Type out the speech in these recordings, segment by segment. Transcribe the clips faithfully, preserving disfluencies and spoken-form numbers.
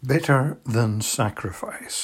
Better than sacrifice.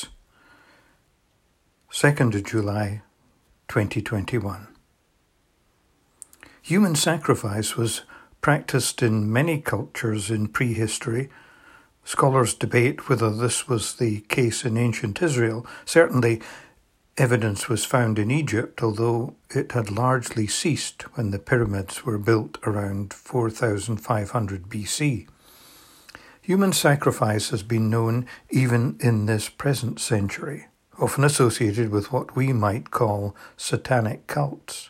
second of July, twenty twenty-one. Human sacrifice was practiced in many cultures in prehistory. Scholars debate whether this was the case in ancient Israel. Certainly, evidence was found in Egypt, although it had largely ceased when the pyramids were built around four thousand five hundred B C. Human sacrifice has been known even in this present century, often associated with what we might call satanic cults.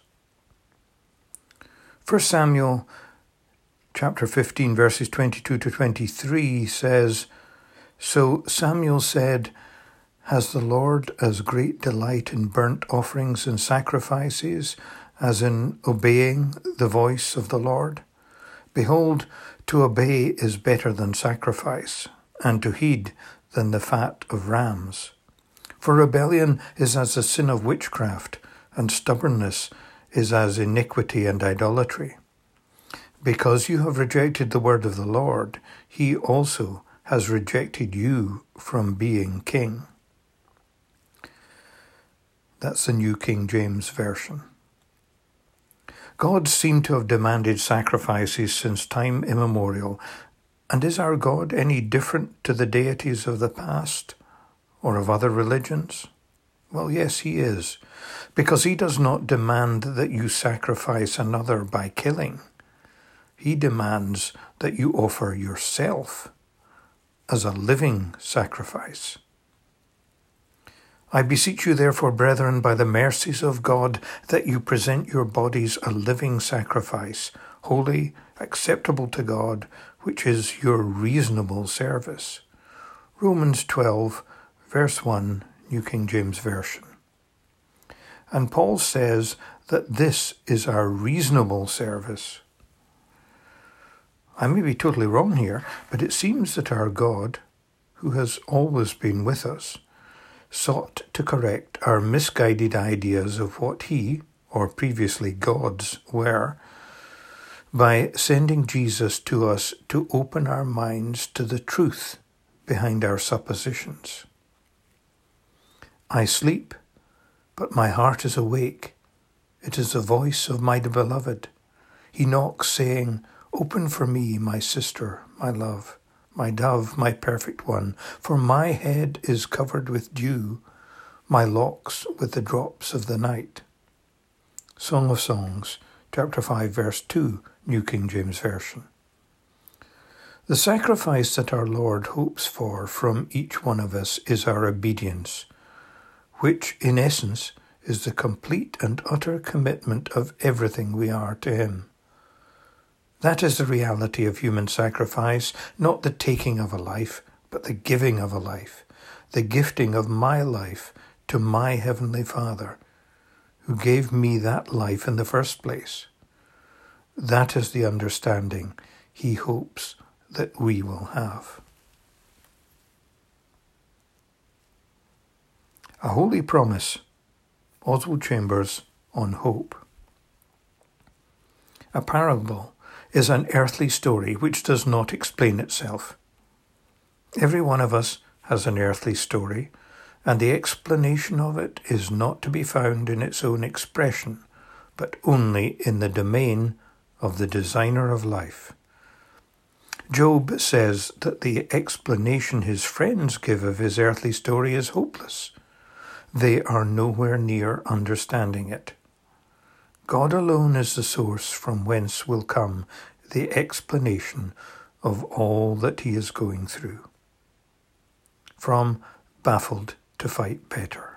First Samuel chapter fifteen, verses twenty-two to twenty-three says, "So Samuel said, 'Has the Lord as great delight in burnt offerings and sacrifices as in obeying the voice of the Lord? Behold, to obey is better than sacrifice, and to heed than the fat of rams. For rebellion is as the sin of witchcraft, and stubbornness is as iniquity and idolatry. Because you have rejected the word of the Lord, he also has rejected you from being king.'" That's the New King James Version. God seemed to have demanded sacrifices since time immemorial, and is our God any different to the deities of the past or of other religions? Well, yes, he is, because he does not demand that you sacrifice another by killing. He demands that you offer yourself as a living sacrifice. "I beseech you, therefore, brethren, by the mercies of God, that you present your bodies a living sacrifice, holy, acceptable to God, which is your reasonable service." Romans twelve, verse one, New King James Version. And Paul says that this is our reasonable service. I may be totally wrong here, but it seems that our God, who has always been with us, sought to correct our misguided ideas of what he, or previously gods, were, by sending Jesus to us to open our minds to the truth behind our suppositions. "I sleep, but my heart is awake. It is the voice of my beloved. He knocks, saying, 'Open for me, my sister, my love, my dove, my perfect one, for my head is covered with dew, my locks with the drops of the night.'" Song of Songs, chapter five, verse two, New King James Version. The sacrifice that our Lord hopes for from each one of us is our obedience, which, in essence, is the complete and utter commitment of everything we are to him. That is the reality of human sacrifice, not the taking of a life, but the giving of a life, the gifting of my life to my Heavenly Father, who gave me that life in the first place. That is the understanding he hopes that we will have. A Holy Promise, Oswald Chambers, on Hope. A parable is an earthly story which does not explain itself. Every one of us has an earthly story, and the explanation of it is not to be found in its own expression, but only in the domain of the designer of life. Job says that the explanation his friends give of his earthly story is hopeless. They are nowhere near understanding it. God alone is the source from whence will come the explanation of all that he is going through. From Baffled to Fight Better.